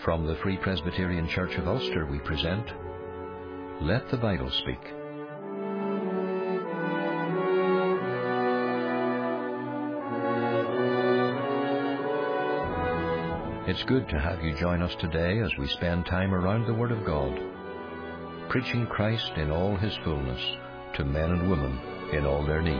From the Free Presbyterian Church of Ulster we present Let the Bible Speak. It's good to have you join us today as we spend time around the Word of God, preaching Christ in all His fullness to men and women in all their need.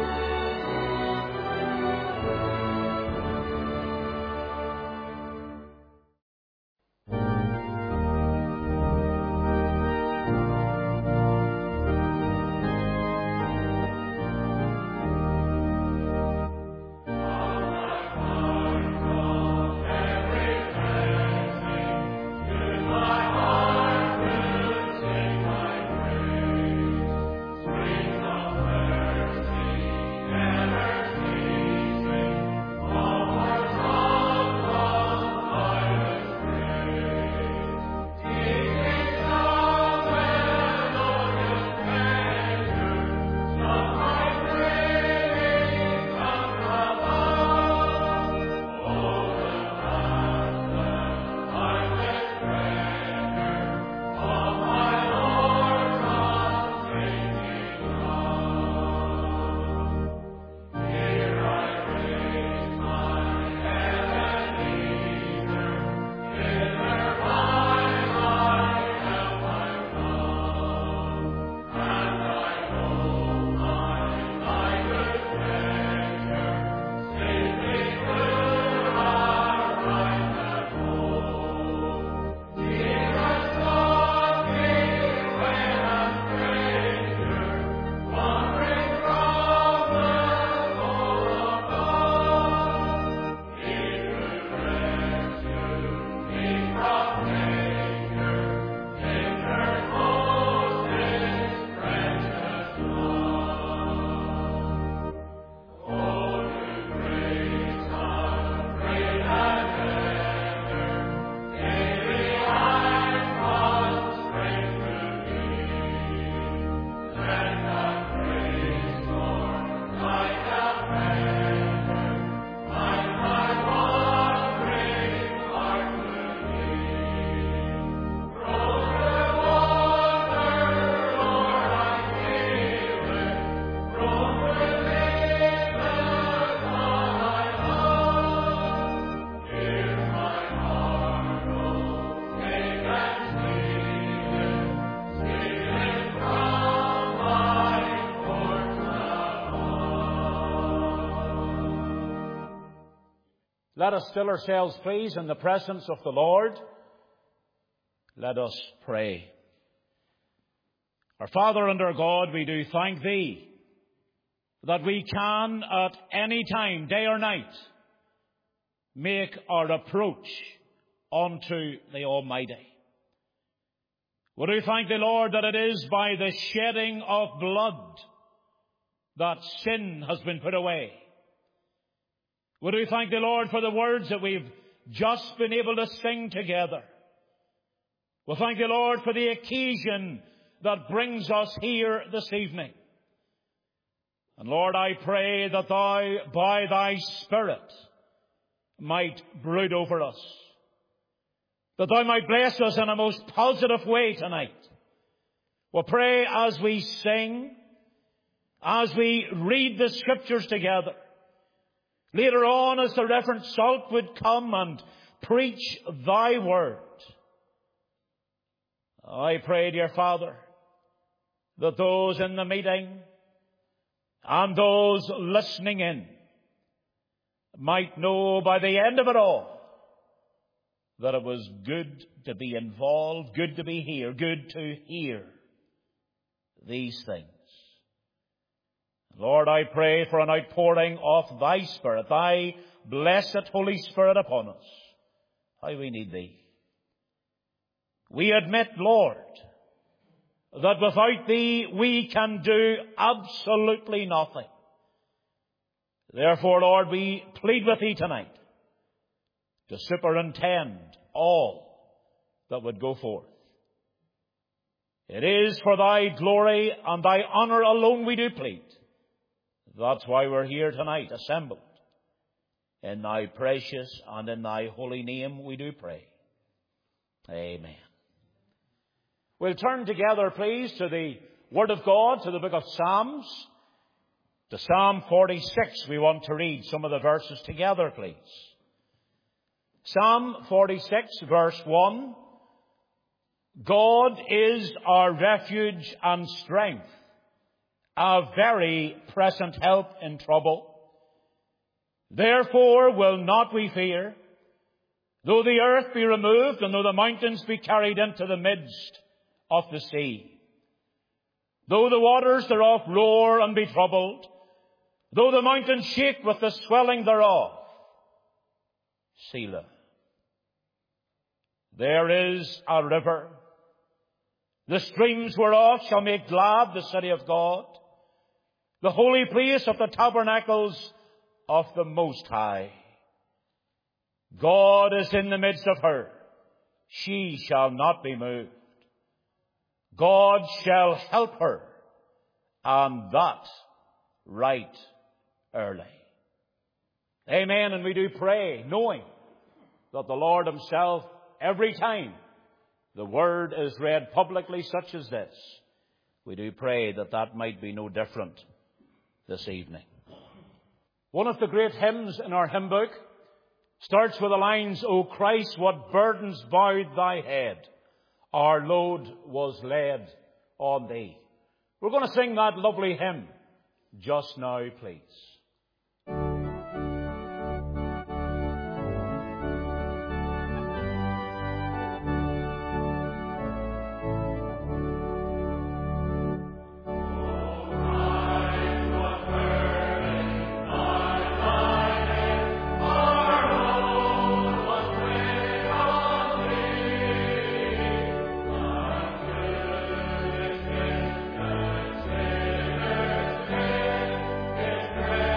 Let us still ourselves, please, in the presence of the Lord. Let us pray. Our Father and our God, we do thank Thee that we can at any time, day or night, make our approach unto the Almighty. We do thank Thee, Lord, that it is by the shedding of blood that sin has been put away. We do thank Thee, Lord, for the words that we've just been able to sing together. We thank Thee, Lord, for the occasion that brings us here this evening. And Lord, I pray that Thou, by Thy Spirit, might brood over us. That Thou might bless us in a most positive way tonight. We pray as we sing, as we read the Scriptures together. Later on, as the Reverend Salt would come and preach Thy Word, I pray, dear Father, that those in the meeting and those listening in might know by the end of it all that it was good to be involved, good to be here, good to hear these things. Lord, I pray for an outpouring of Thy Spirit, Thy blessed Holy Spirit upon us. How we need Thee. We admit, Lord, that without Thee we can do absolutely nothing. Therefore, Lord, we plead with Thee tonight to superintend all that would go forth. It is for Thy glory and Thy honor alone we do plead. That's why we're here tonight, assembled. In Thy precious and in Thy holy name we do pray. Amen. We'll turn together, please, to the Word of God, to the book of Psalms. To Psalm 46, we want to read some of the verses together, please. Psalm 46, verse 1. God is our refuge and strength, a very present help in trouble. Therefore will not we fear, though the earth be removed, and though the mountains be carried into the midst of the sea. Though the waters thereof roar and be troubled, though the mountains shake with the swelling thereof. Selah. There is a river, the streams whereof shall make glad the city of God, the holy place of the tabernacles of the Most High. God is in the midst of her. She shall not be moved. God shall help her, and that right early. Amen. And we do pray, knowing that the Lord himself, every time the word is read publicly such as this, we do pray that that might be no different this evening. One of the great hymns in our hymn book starts with the lines, O Christ, what burdens bowed thy head, our load was laid on thee. We're going to sing that lovely hymn just now, please. Praise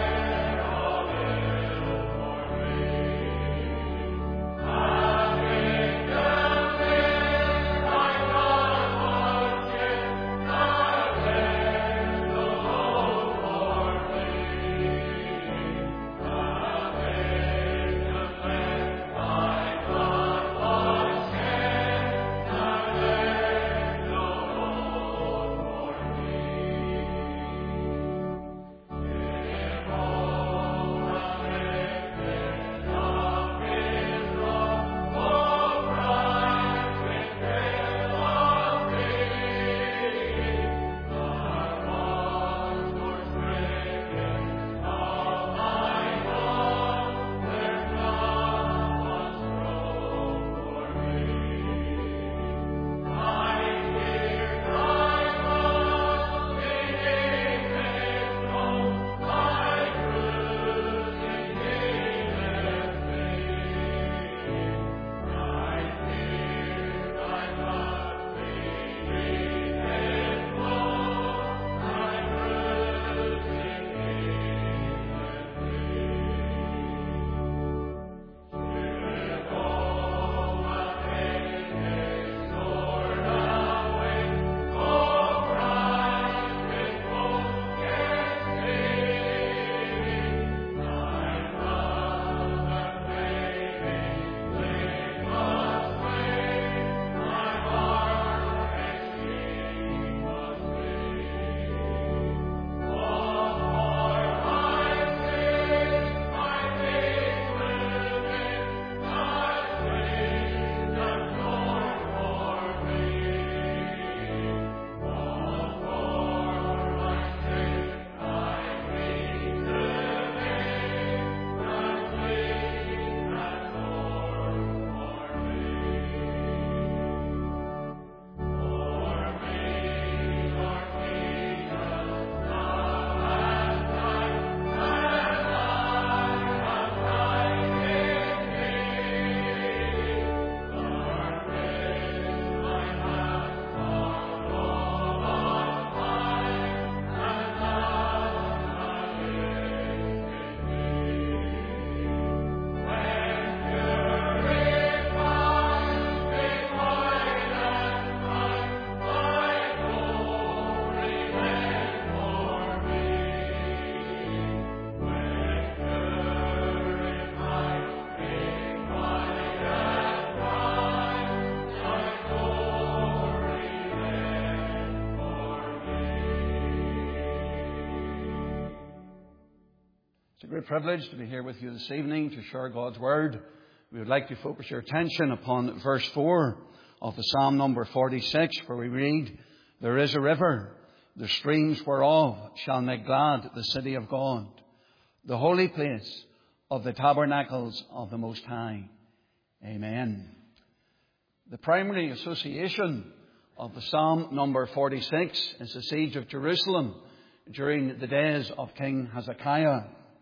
a great privilege to be here with you this evening to share God's Word. We would like to focus your attention upon verse 4 of the Psalm number 46, where we read, "There is a river, the streams whereof shall make glad the city of God, the holy place of the tabernacles of the Most High." Amen. The primary association of the Psalm number 46 is the siege of Jerusalem during the days of King Hezekiah.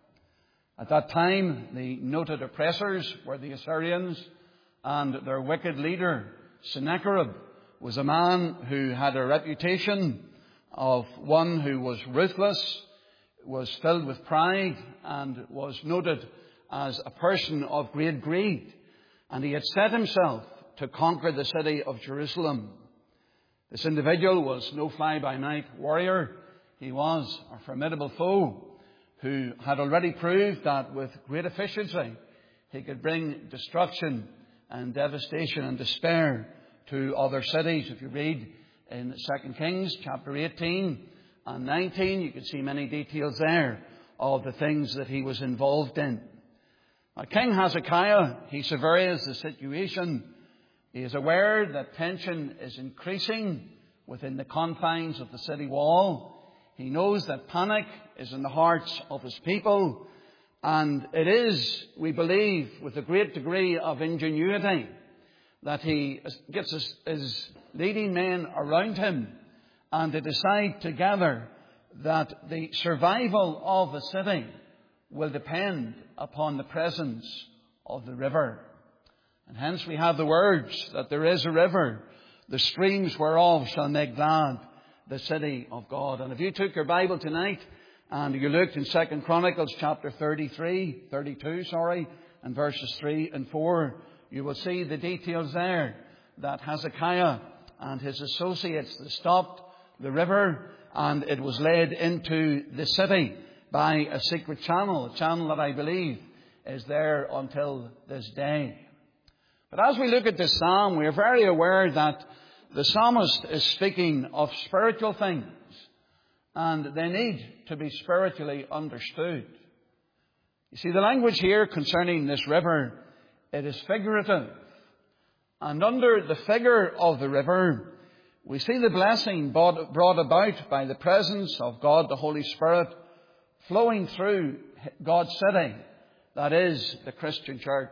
At that time, the noted oppressors were the Assyrians, and their wicked leader, Sennacherib, was a man who had a reputation of one who was ruthless, was filled with pride, and was noted as a person of great greed. And he had set himself to conquer the city of Jerusalem. This individual was no fly-by-night warrior. He was a formidable foe who had already proved that with great efficiency he could bring destruction and devastation and despair to other cities. If you read in 2 Kings chapter 18 and 19, you can see many details there of the things that he was involved in. Now, King Hezekiah, he surveys the situation. He is aware that tension is increasing within the confines of the city wall. He knows that panic is in the hearts of his people, and it is, we believe, with a great degree of ingenuity that he gets his leading men around him and they decide together that the survival of the city will depend upon the presence of the river. And hence we have the words that there is a river, the streams whereof shall make glad the city of God. And if you took your Bible tonight and you looked in 2 Chronicles chapter 32, and verses 3 and 4, you will see the details there that Hezekiah and his associates, they stopped the river and it was led into the city by a secret channel, a channel that I believe is there until this day. But as we look at this psalm, we are very aware that the psalmist is speaking of spiritual things, and they need to be spiritually understood. You see, the language here concerning this river, it is figurative. And under the figure of the river, we see the blessing brought about by the presence of God, the Holy Spirit, flowing through God's city, that is, the Christian church.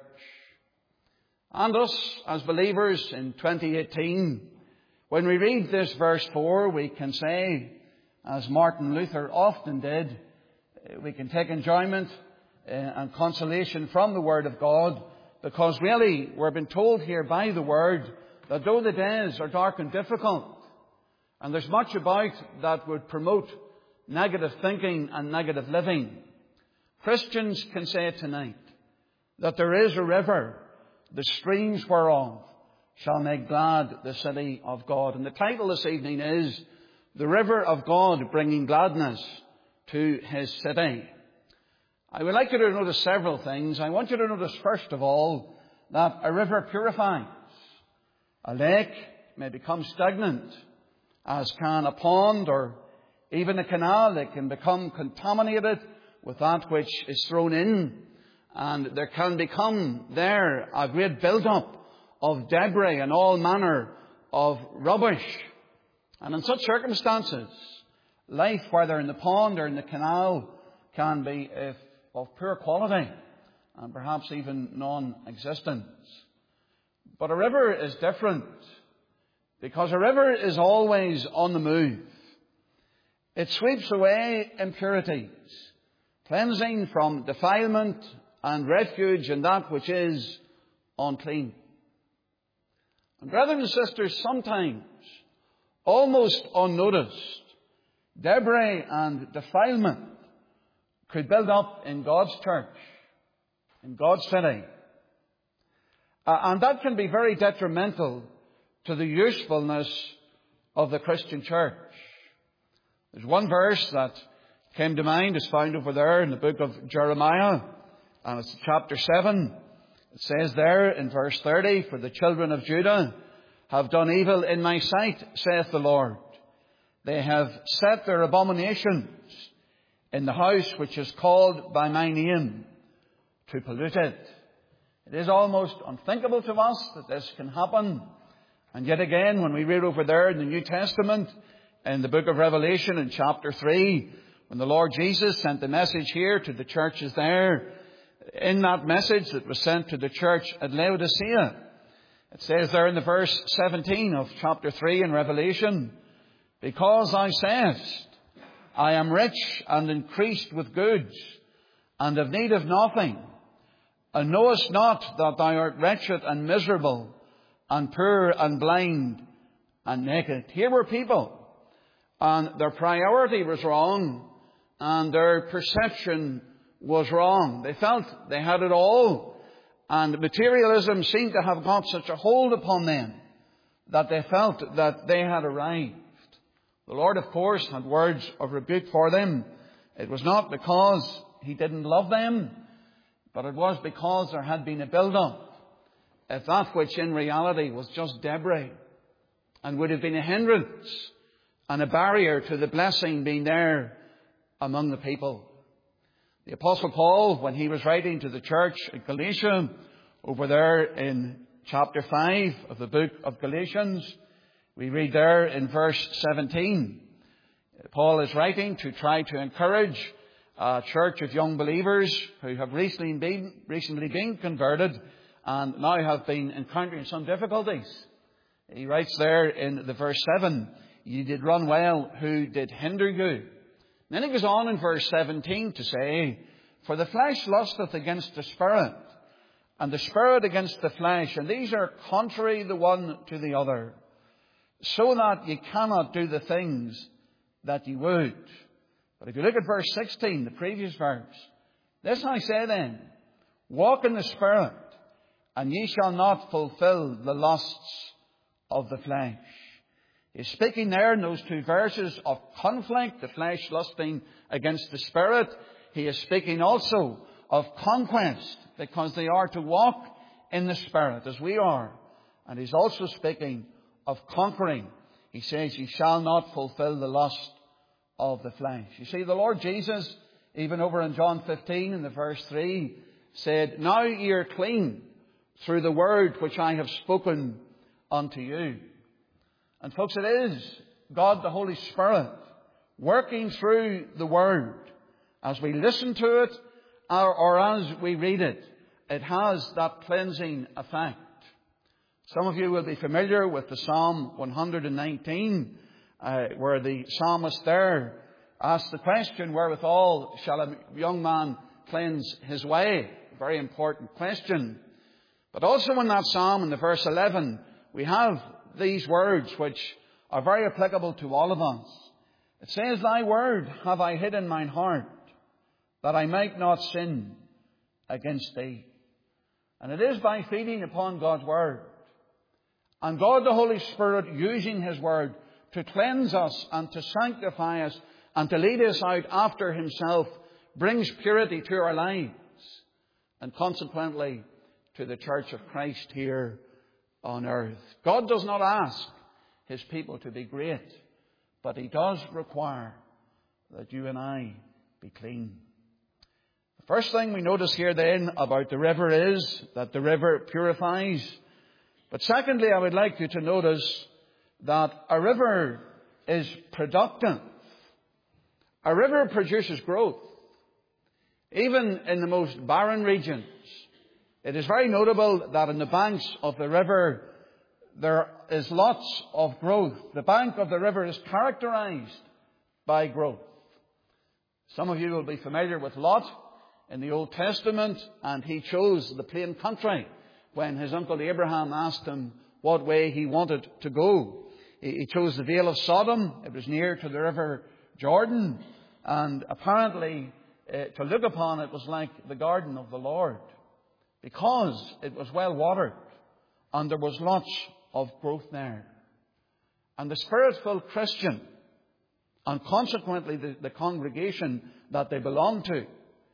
And us, as believers in 2018, when we read this verse 4, we can say, as Martin Luther often did, we can take enjoyment and consolation from the Word of God, because really we're being told here by the Word that though the days are dark and difficult, and there's much about that would promote negative thinking and negative living, Christians can say tonight that there is a river, the streams whereof shall make glad the city of God. And the title this evening is The River of God Bringing Gladness to His City. I would like you to notice several things. I want you to notice, first of all, that a river purifies. A lake may become stagnant, as can a pond or even a canal. They can become contaminated with that which is thrown in, and there can become there a great build-up of debris and all manner of rubbish. And in such circumstances, life, whether in the pond or in the canal, can be of poor quality and perhaps even non-existent. But a river is different, because a river is always on the move. It sweeps away impurities, cleansing from defilement and refuge in that which is unclean. And brothers and sisters, sometimes, almost unnoticed, debris and defilement could build up in God's church, in God's city. And that can be very detrimental to the usefulness of the Christian church. There's one verse that came to mind, is found over there in the book of Jeremiah, and it's chapter 7. It says there in verse 30, "For the children of Judah have done evil in my sight, saith the Lord. They have set their abominations in the house which is called by my name, to pollute it. It is almost unthinkable to us that this can happen. And yet again, when we read over there in the New Testament, in the book of Revelation in chapter 3, when the Lord Jesus sent the message here to the churches there, in that message that was sent to the church at Laodicea, it says there in the verse 17 of chapter 3 in Revelation, because thou sayest, I am rich and increased with goods, and have need of nothing, and knowest not that thou art wretched and miserable, and poor and blind and naked. Here were people, and their priority was wrong, and their perception was wrong. They felt they had it all, and materialism seemed to have got such a hold upon them that they felt that they had arrived. The Lord, of course, had words of rebuke for them. It was not because He didn't love them, but it was because there had been a build-up of that which in reality was just debris and would have been a hindrance and a barrier to the blessing being there among the people. The Apostle Paul, when he was writing to the church at Galatia, over there in chapter 5 of the book of Galatians, we read there in verse 17, Paul is writing to try to encourage a church of young believers who have recently been converted and now have been encountering some difficulties. He writes there in the verse 7, you did run well, who did hinder you? And then he goes on in verse 17 to say, for the flesh lusteth against the Spirit, and the Spirit against the flesh, and these are contrary the one to the other, so that ye cannot do the things that ye would. But if you look at verse 16, the previous verse, this I say then, walk in the Spirit, and ye shall not fulfill the lusts of the flesh. He's speaking there in those two verses of conflict, the flesh lusting against the Spirit. He is speaking also of conquest, because they are to walk in the Spirit as we are. And he's also speaking of conquering. He says, ye shall not fulfill the lust of the flesh. You see, the Lord Jesus, even over in John 15 in the verse 3, said, now ye are clean through the word which I have spoken unto you. And folks, it is God the Holy Spirit working through the Word. As we listen to it or as we read it, it has that cleansing effect. Some of you will be familiar with the Psalm 119, where the psalmist there asks the question, wherewithal shall a young man cleanse his way? A very important question. But also in that psalm, in the verse 11, we have these words which are very applicable to all of us. It says, thy word have I hid in mine heart, that I might not sin against thee. And it is by feeding upon God's word, and God the Holy Spirit using His word to cleanse us and to sanctify us and to lead us out after Himself, brings purity to our lives and consequently to the church of Christ here on earth. God does not ask His people to be great, but He does require that you and I be clean. The first thing we notice here then about the river is that the river purifies. But secondly, I would like you to notice that a river is productive. A river produces growth. Even in the most barren regions, it is very notable that in the banks of the river there is lots of growth. The bank of the river is characterized by growth. Some of you will be familiar with Lot in the Old Testament, and he chose the plain country when his uncle Abraham asked him what way he wanted to go. He chose the Vale of Sodom. It was near to the river Jordan, and apparently to look upon it was like the garden of the Lord, because it was well watered and there was lots of growth there. And the Spirit-filled Christian, and consequently the congregation that they belong to,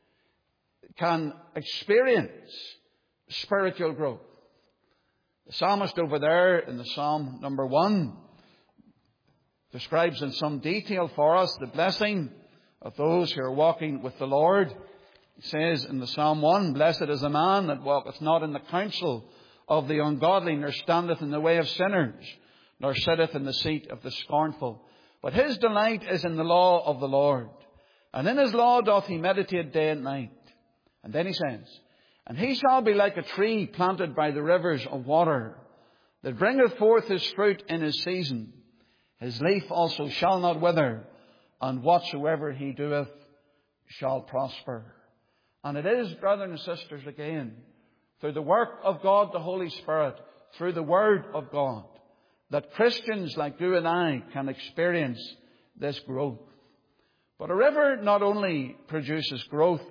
can experience spiritual growth. The psalmist over there in the Psalm number 1 describes in some detail for us the blessing of those who are walking with the Lord. He says in the Psalm 1, "Blessed is the man that walketh not in the counsel of the ungodly, nor standeth in the way of sinners, nor sitteth in the seat of the scornful. But his delight is in the law of the Lord, and in his law doth he meditate day and night." And then he says, "And he shall be like a tree planted by the rivers of water, that bringeth forth his fruit in his season. His leaf also shall not wither, and whatsoever he doeth shall prosper." And it is, brothers and sisters, again, through the work of God the Holy Spirit, through the Word of God, that Christians like you and I can experience this growth. But a river not only produces growth,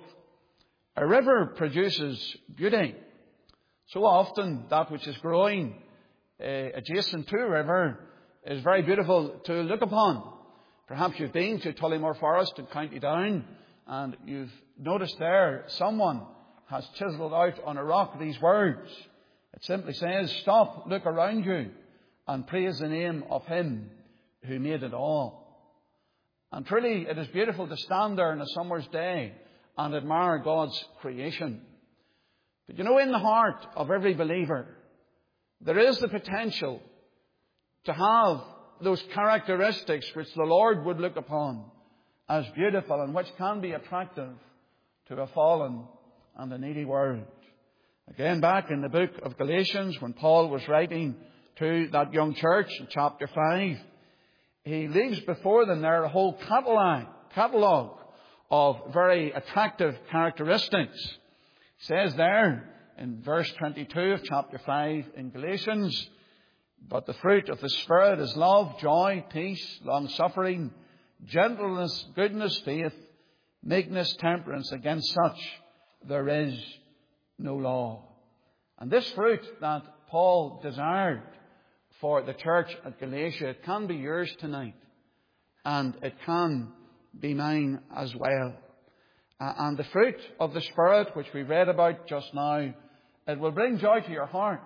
a river produces beauty. So often that which is growing adjacent to a river is very beautiful to look upon. Perhaps you've been to Tullymore Forest in County Down, and you've noticed there someone has chiselled out on a rock these words. It simply says, "Stop, look around you, and praise the name of him who made it all." And truly it is beautiful to stand there on a summer's day and admire God's creation. But you know, in the heart of every believer, there is the potential to have those characteristics which the Lord would look upon as beautiful and which can be attractive to a fallen and a needy world. Again, back in the book of Galatians, when Paul was writing to that young church in chapter 5, he leaves before them there a whole catalogue of very attractive characteristics. He says there in verse 22 of chapter 5 in Galatians, "But the fruit of the Spirit is love, joy, peace, long-suffering, gentleness, goodness, faith, meekness, temperance. Against such there is no law." And this fruit that Paul desired for the church at Galatia, it can be yours tonight. And it can be mine as well. And the fruit of the Spirit, which we read about just now, it will bring joy to your heart.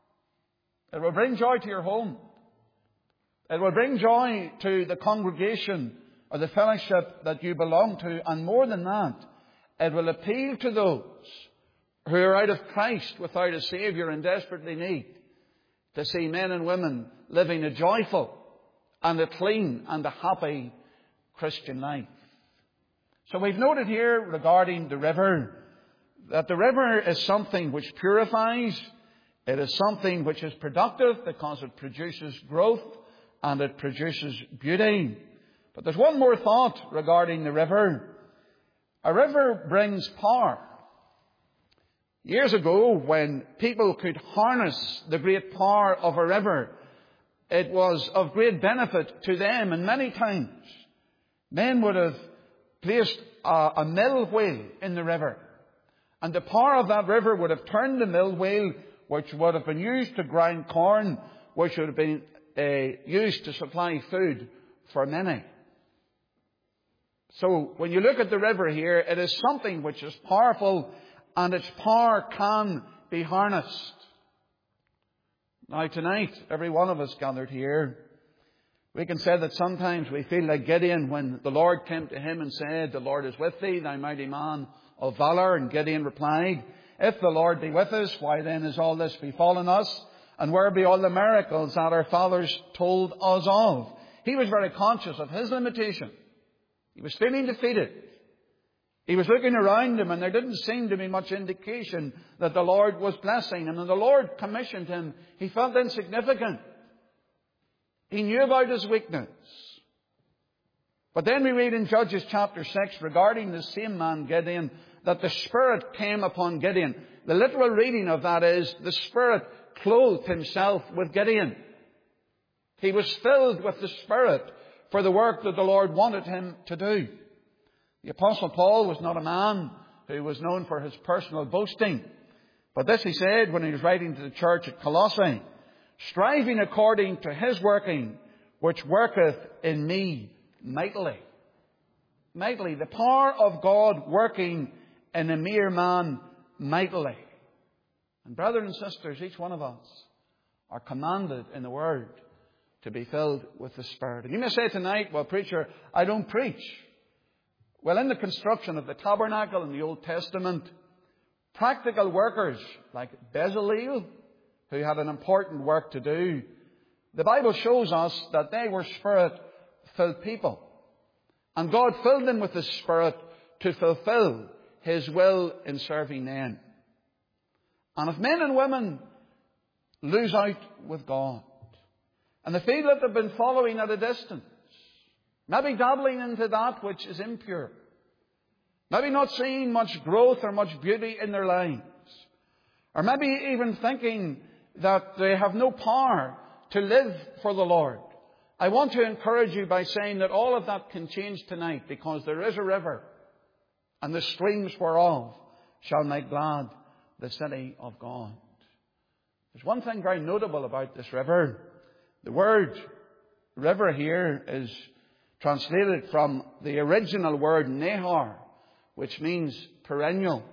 It will bring joy to your home. It will bring joy to the congregation or the fellowship that you belong to. And more than that, it will appeal to those who are out of Christ without a Saviour and desperately need to see men and women living a joyful and a clean and a happy Christian life. So we've noted here regarding the river that the river is something which purifies. It is something which is productive because it produces growth and it produces beauty. But there's one more thought regarding the river. A river brings power. Years ago, when people could harness the great power of a river, it was of great benefit to them. And many times, men would have placed a mill wheel in the river. And the power of that river would have turned the mill wheel, which would have been used to grind corn, which would have been used to supply food for many. So when you look at the river here, it is something which is powerful, and its power can be harnessed. Now tonight, every one of us gathered here, we can say that sometimes we feel like Gideon when the Lord came to him and said, "The Lord is with thee, thou mighty man of valour." And Gideon replied, "If the Lord be with us, why then is all this befallen us? And where be all the miracles that our fathers told us of?" He was very conscious of his limitation. He was feeling defeated. He was looking around him, and there didn't seem to be much indication that the Lord was blessing him. And the Lord commissioned him. He felt insignificant. He knew about his weakness. But then we read in Judges chapter 6 regarding the same man Gideon, that the Spirit came upon Gideon. The literal reading of that is, the Spirit clothed himself with Gideon. He was filled with the Spirit for the work that the Lord wanted him to do. The Apostle Paul was not a man who was known for his personal boasting. But this he said when he was writing to the church at Colossae, "Striving according to his working, which worketh in me mightily." Mightily. The power of God working in a mere man mightily. And brothers and sisters, each one of us are commanded in the Word to be filled with the Spirit. And you may say tonight, "Well, preacher, I don't preach." Well, in the construction of the tabernacle in the Old Testament, practical workers like Bezalel, who had an important work to do, the Bible shows us that they were Spirit-filled people. And God filled them with the Spirit to fulfill His will in serving them. And if men and women lose out with God, and they feel that they've been following at a distance, maybe dabbling into that which is impure, maybe not seeing much growth or much beauty in their lives, or maybe even thinking that they have no power to live for the Lord, I want to encourage you by saying that all of that can change tonight, because there is a river, and the streams whereof shall make glad the city of God. There's one thing very notable about this river. The word river here is translated from the original word nehar, which means perennial.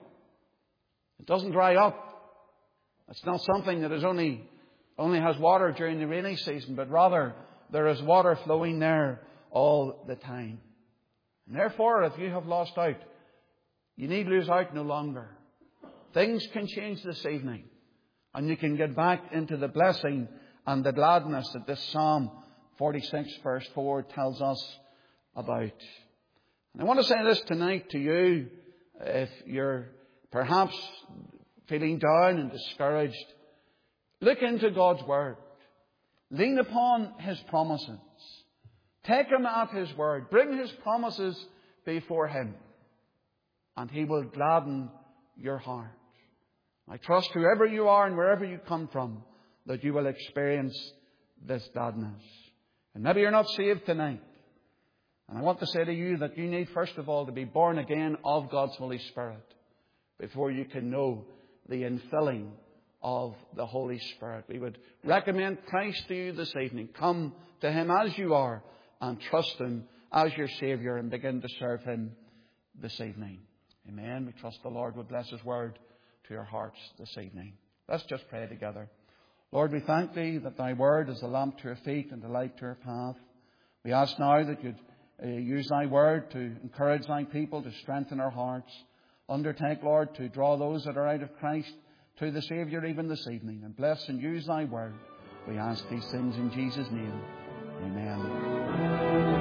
It doesn't dry up. It's not something that is only has water during the rainy season, but rather there is water flowing there all the time. And therefore, if you have lost out, you need lose out no longer. Things can change this evening, and you can get back into the blessing and the gladness that this Psalm 46 verse 4 tells us about. And I want to say this tonight to you, if you're perhaps feeling down and discouraged, look into God's Word. Lean upon His promises. Take Him at His Word. Bring His promises before Him, and He will gladden your heart. I trust whoever you are and wherever you come from, that you will experience this gladness. And maybe you're not saved tonight. And I want to say to you that you need, first of all, to be born again of God's Holy Spirit before you can know the infilling of the Holy Spirit. We would recommend Christ to you this evening. Come to Him as you are and trust Him as your Saviour and begin to serve Him this evening. Amen. We trust the Lord will bless His Word to your hearts this evening. Let's just pray together. Lord, we thank Thee that Thy Word is a lamp to our feet and a light to our path. We ask now that You'd use Thy Word to encourage Thy people, to strengthen our hearts. Undertake, Lord, to draw those that are out of Christ to the Saviour even this evening. And bless and use Thy Word. We ask these things in Jesus' name. Amen.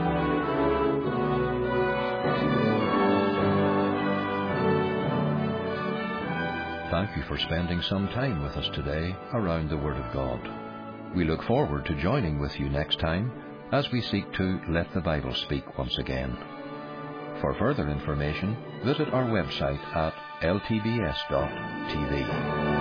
Thank you for spending some time with us today around the Word of God. We look forward to joining with you next time as we seek to let the Bible speak once again. For further information, visit our website at ltbs.tv.